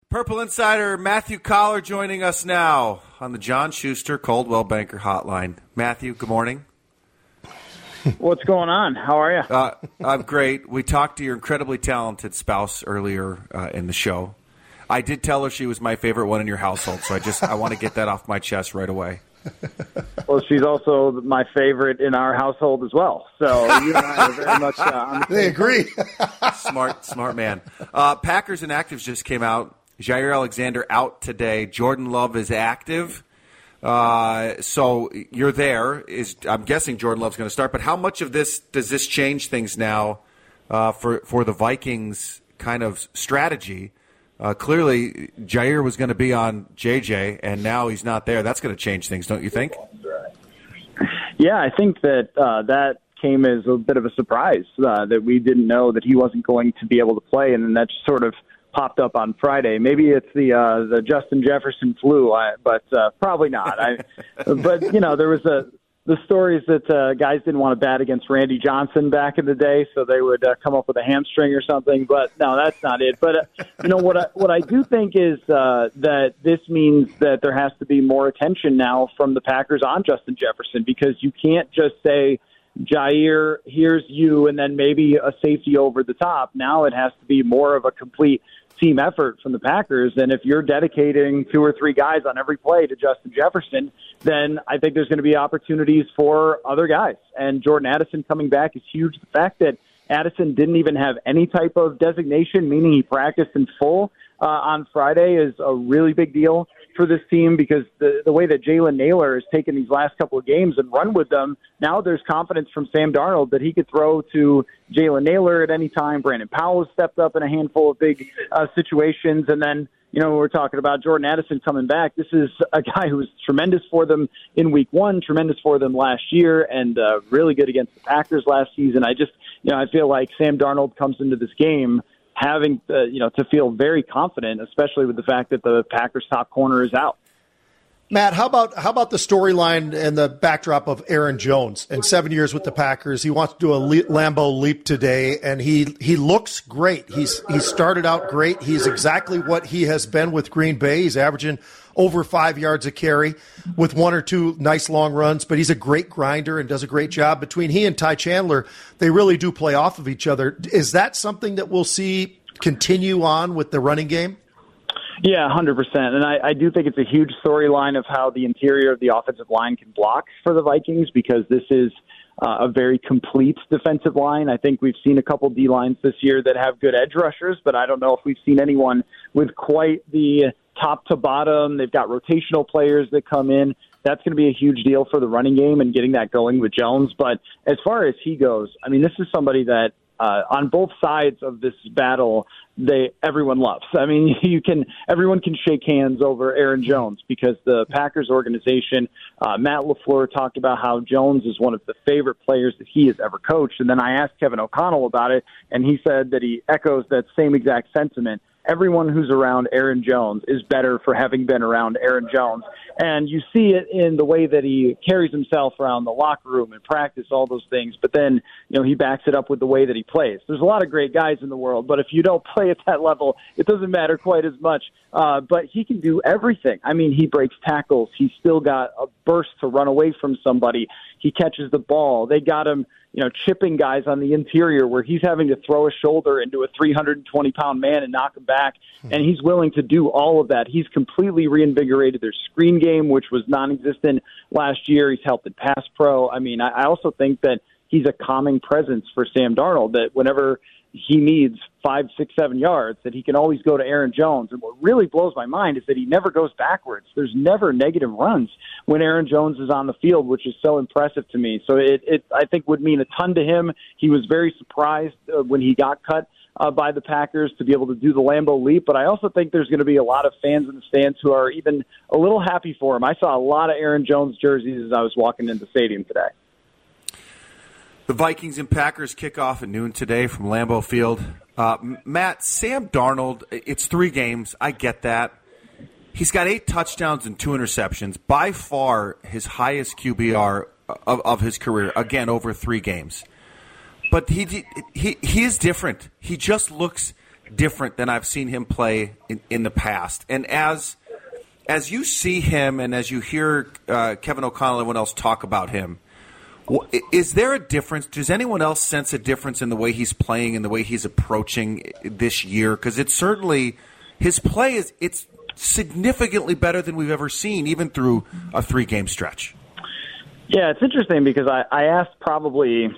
Purple Insider Matthew Collar joining us now on the John Schuster Coldwell Banker Hotline. Matthew, good morning. What's going on? How are you? I'm great. We talked to your incredibly talented spouse earlier in the show. I did tell her she was my favorite one in your household, so I want to get that off my chest right away. Well, she's also my favorite in our household as well. So you and I are very much on the They agree. Smart man. Packers inactives just came out. Jair Alexander out today. Jordan Love is active. So you're there. I'm guessing Jordan Love's going to start. But how much of this does this change things now for the Vikings kind of strategy? Clearly, Jair was going to be on JJ, and now he's not there. That's going to change things, don't you think? Yeah, I think that that came as a bit of a surprise that we didn't know that he wasn't going to be able to play, and then that just sort of popped up on Friday. Maybe it's the Justin Jefferson flu, but probably not. But there was the stories that guys didn't want to bat against Randy Johnson back in the day, so they would come up with a hamstring or something. But no, that's not it. But what I do think is that this means that there has to be more attention now from the Packers on Justin Jefferson, because you can't just say, Jair, here's you, and then maybe a safety over the top. Now it has to be more of a complete team effort from the Packers. And if you're dedicating 2 or 3 guys on every play to Justin Jefferson, then I think there's going to be opportunities for other guys. And Jordan Addison coming back is huge. The fact that Addison didn't even have any type of designation, meaning he practiced in full on Friday, is a really big deal for this team, because the way that Jalen Nailor has taken these last couple of games and run with them, now there's confidence from Sam Darnold that he could throw to Jalen Nailor at any time. Brandon Powell has stepped up in a handful of big situations. And then, we're talking about Jordan Addison coming back. This is a guy who was tremendous for them in week 1, tremendous for them last year, and really good against the Packers last season. I feel like Sam Darnold comes into this game having to feel very confident, especially with the fact that the Packers' top corner is out. Matt, how about the storyline and the backdrop of Aaron Jones and 7 years with the Packers? He wants to do a Lambeau leap today, and he looks great. He started out great. He's exactly what he has been with Green Bay. He's averaging over 5 yards a carry with 1 or 2 nice long runs, but he's a great grinder and does a great job. Between he and Ty Chandler, they really do play off of each other. Is that something that we'll see continue on with the running game? Yeah, 100%. And I do think it's a huge storyline of how the interior of the offensive line can block for the Vikings, because this is a very complete defensive line. I think we've seen a couple D-lines this year that have good edge rushers, but I don't know if we've seen anyone with quite the top to bottom. They've got rotational players that come in. That's going to be a huge deal for the running game and getting that going with Jones. But as far as he goes, I mean, this is somebody that on both sides of this battle, everyone loves. I mean, everyone can shake hands over Aaron Jones, because the Packers organization, Matt LaFleur talked about how Jones is one of the favorite players that he has ever coached. And then I asked Kevin O'Connell about it, and he said that he echoes that same exact sentiment. Everyone who's around Aaron Jones is better for having been around Aaron Jones. And you see it in the way that he carries himself around the locker room and practice, all those things. But then, he backs it up with the way that he plays. There's a lot of great guys in the world, but if you don't play at that level, it doesn't matter quite as much. But he can do everything. I mean, he breaks tackles. He's still got a burst to run away from somebody. He catches the ball. They got him, chipping guys on the interior where he's having to throw a shoulder into a 320-pound man and knock him back, and he's willing to do all of that. He's completely reinvigorated their screen game, which was non-existent last year. He's helped in pass pro. I mean, I also think that he's a calming presence for Sam Darnold, that whenever he needs 5, 6, 7 yards, that he can always go to Aaron Jones. And what really blows my mind is that he never goes backwards. There's never negative runs when Aaron Jones is on the field, which is so impressive to me. So it I think would mean a ton to him. He was very surprised when he got cut by the Packers to be able to do the Lambeau leap. But I also think there's going to be a lot of fans in the stands who are even a little happy for him. I saw a lot of Aaron Jones jerseys as I was walking into the stadium today. The Vikings and Packers kick off at noon today from Lambeau Field. Matt, Sam Darnold, it's 3 games. I get that. He's got 8 touchdowns and 2 interceptions, by far his highest QBR of his career, again, over 3 games. But he is different. He just looks different than I've seen him play in the past. And as you see him and as you hear Kevin O'Connell and everyone else talk about him, is there a difference? Does anyone else sense a difference in the way he's playing and the way he's approaching this year? Because it's certainly his play it's significantly better than we've ever seen, even through a 3-game stretch. Yeah, it's interesting because I asked probably,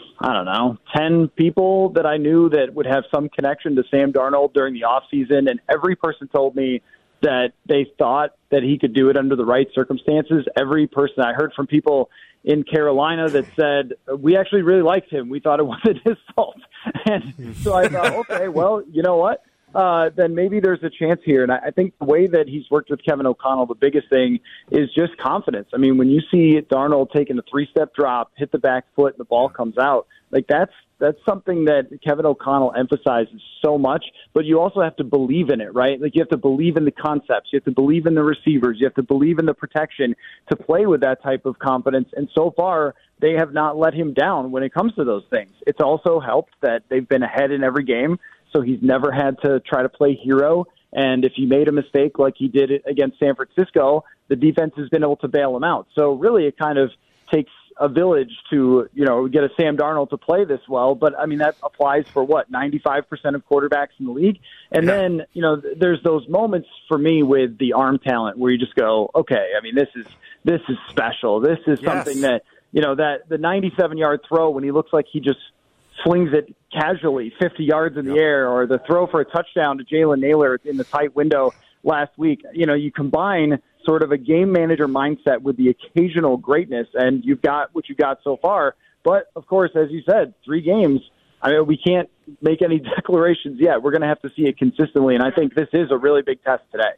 10 people that I knew that would have some connection to Sam Darnold during the offseason, and every person told me that they thought that he could do it under the right circumstances. Every person I heard from people in Carolina that said, we actually really liked him. We thought it wasn't his fault. And so I thought, okay, well, you know what? Then maybe there's a chance here. And I think the way that he's worked with Kevin O'Connell, the biggest thing is just confidence. I mean, when you see Darnold taking a 3-step drop, hit the back foot, and the ball comes out, like that's something that Kevin O'Connell emphasizes so much, but you also have to believe in it, right? Like you have to believe in the concepts. You have to believe in the receivers. You have to believe in the protection to play with that type of confidence. And so far, they have not let him down when it comes to those things. It's also helped that they've been ahead in every game, so he's never had to try to play hero. And if he made a mistake like he did against San Francisco, the defense has been able to bail him out. So really it kind of takes a village to, get a Sam Darnold to play this well. But, I mean, that applies for, 95% of quarterbacks in the league. And then, there's those moments for me with the arm talent where you just go, okay, I mean, this is special. This is something that, that the 97-yard throw when he looks like he just slings it casually 50 yards in the air, or the throw for a touchdown to Jalen Naylor in the tight window last week. You combine sort of a game manager mindset with the occasional greatness, and you've got what you've got so far. But, of course, as you said, 3 games, I mean, we can't make any declarations yet. We're going to have to see it consistently, and I think this is a really big test today.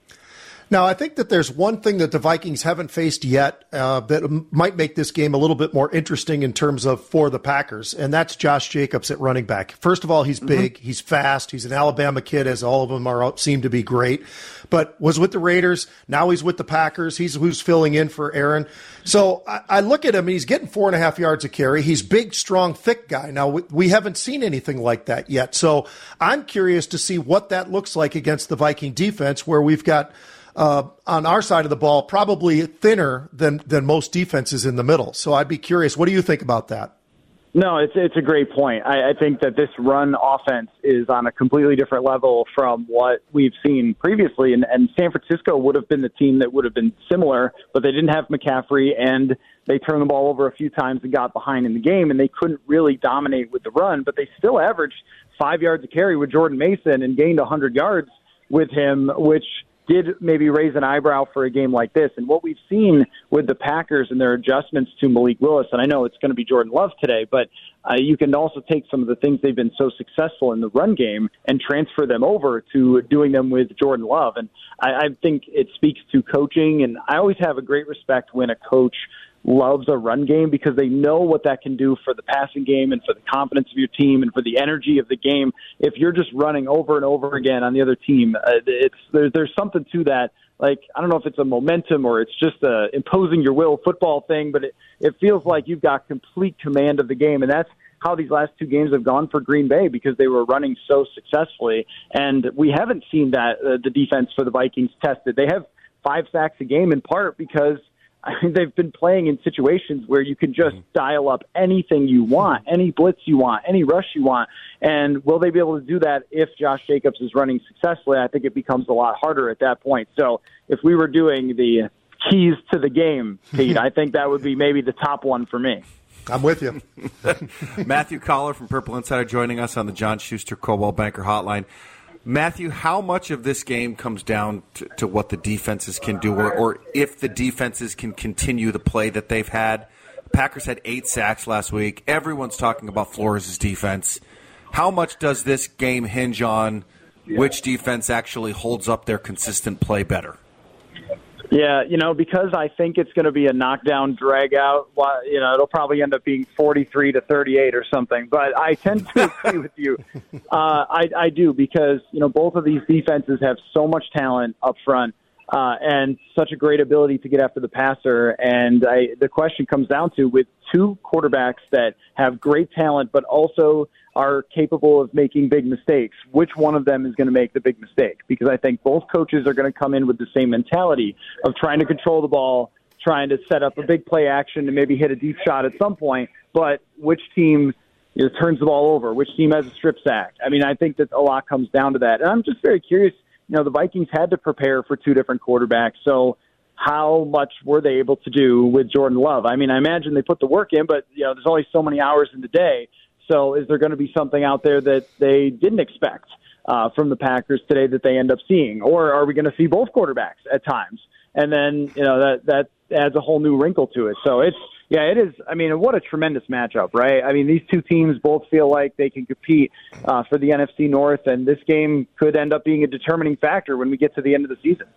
Now, I think that there's one thing that the Vikings haven't faced yet that might make this game a little bit more interesting in terms of for the Packers, and that's Josh Jacobs at running back. First of all, he's big, he's fast, he's an Alabama kid, as all of them seem to be great, but was with the Raiders, now he's with the Packers, he's who's filling in for Aaron. So I look at him, and he's getting 4.5 yards a carry. He's big, strong, thick guy. Now, we haven't seen anything like that yet, so I'm curious to see what that looks like against the Viking defense, where we've got on our side of the ball, probably thinner than most defenses in the middle. So I'd be curious. What do you think about that? No, it's a great point. I think that this run offense is on a completely different level from what we've seen previously. And San Francisco would have been the team that would have been similar, but they didn't have McCaffrey, and they turned the ball over a few times and got behind in the game, and they couldn't really dominate with the run, but they still averaged 5 yards a carry with Jordan Mason and gained 100 yards with him, which did maybe raise an eyebrow for a game like this. And what we've seen with the Packers and their adjustments to Malik Willis, and I know it's going to be Jordan Love today, but you can also take some of the things they've been so successful in the run game and transfer them over to doing them with Jordan Love. And I think it speaks to coaching, and I always have a great respect when a coach loves a run game, because they know what that can do for the passing game and for the confidence of your team and for the energy of the game. If you're just running over and over again on the other team, there's something to that. Like, I don't know if it's a momentum or it's just a imposing your will football thing, but it feels like you've got complete command of the game. And that's how these last 2 games have gone for Green Bay, because they were running so successfully. And we haven't seen that the defense for the Vikings tested. They have 5 sacks a game, in part because they've been playing in situations where you can just dial up anything you want, any blitz you want, any rush you want. And will they be able to do that if Josh Jacobs is running successfully? I think it becomes a lot harder at that point. So if we were doing the keys to the game, Pete, I think that would be maybe the top one for me. I'm with you. Matthew Collar from Purple Insider joining us on the John Schuster Coldwell Banker Hotline. Matthew, how much of this game comes down to what the defenses can do, or if the defenses can continue the play that they've had? Packers had 8 sacks last week. Everyone's talking about Flores' defense. How much does this game hinge on which defense actually holds up their consistent play better? Yeah, because I think it's going to be a knockdown, drag-out, it'll probably end up being 43-38 or something. But I tend to agree with you. I do, because, both of these defenses have so much talent up front. and such a great ability to get after the passer. And the question comes down to, with two quarterbacks that have great talent but also are capable of making big mistakes, which one of them is going to make the big mistake? Because I think both coaches are going to come in with the same mentality of trying to control the ball, trying to set up a big play action and maybe hit a deep shot at some point, but which team turns the ball over, which team has a strip sack? I mean, I think that a lot comes down to that. And I'm just very curious, the Vikings had to prepare for two different quarterbacks, so how much were they able to do with Jordan Love? I mean, I imagine they put the work in, but there's only so many hours in the day. So is there going to be something out there that they didn't expect from the Packers today that they end up seeing? Or are we going to see both quarterbacks at times? And then, that adds a whole new wrinkle to it. So it is. I mean, what a tremendous matchup, right? I mean, these two teams both feel like they can compete for the NFC North, and this game could end up being a determining factor when we get to the end of the season.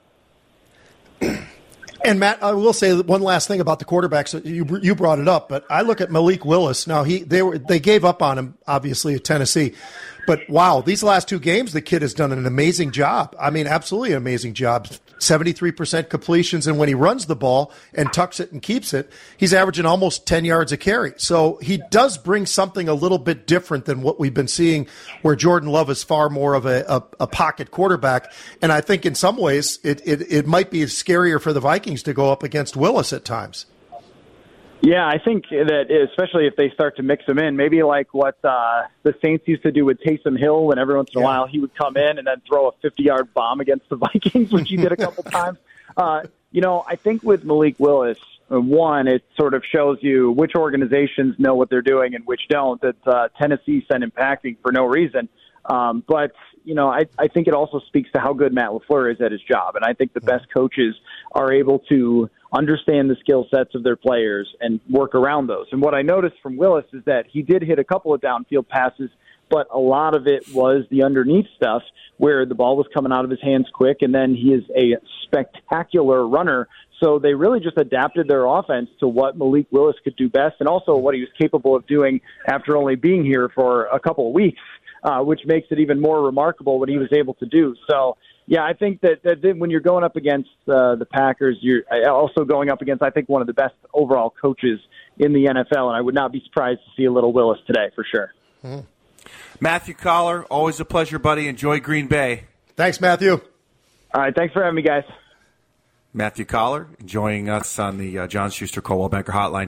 And, Matt, I will say one last thing about the quarterbacks. You brought it up, but I look at Malik Willis. Now, they gave up on him, obviously, at Tennessee. But, wow, these last two games, the kid has done an amazing job. I mean, absolutely an amazing job. 73% completions, and when he runs the ball and tucks it and keeps it, he's averaging almost 10 yards a carry. So he does bring something a little bit different than what we've been seeing, where Jordan Love is far more of a pocket quarterback. And I think in some ways it might be scarier for the Vikings to go up against Willis at times. Yeah, I think that especially if they start to mix them in, maybe like what the Saints used to do with Taysom Hill, when every once in a while he would come in and then throw a 50-yard bomb against the Vikings, which he did a couple times. I think with Malik Willis, one, it sort of shows you which organizations know what they're doing and which don't. That Tennessee sent him packing for no reason. But I think it also speaks to how good Matt LaFleur is at his job. And I think the best coaches are able to understand the skill sets of their players and work around those. And what I noticed from Willis is that he did hit a couple of downfield passes, but a lot of it was the underneath stuff where the ball was coming out of his hands quick, and then he is a spectacular runner. So they really just adapted their offense to what Malik Willis could do best, and also what he was capable of doing after only being here for a couple of weeks, which makes it even more remarkable what he was able to do. So, yeah, I think that when you're going up against the Packers, you're also going up against, I think, one of the best overall coaches in the NFL, and I would not be surprised to see a little Willis today for sure. Mm-hmm. Matthew Collar, always a pleasure, buddy. Enjoy Green Bay. Thanks, Matthew. All right, thanks for having me, guys. Matthew Collar, joining us on the John Schuster Coldwell Banker Hotline.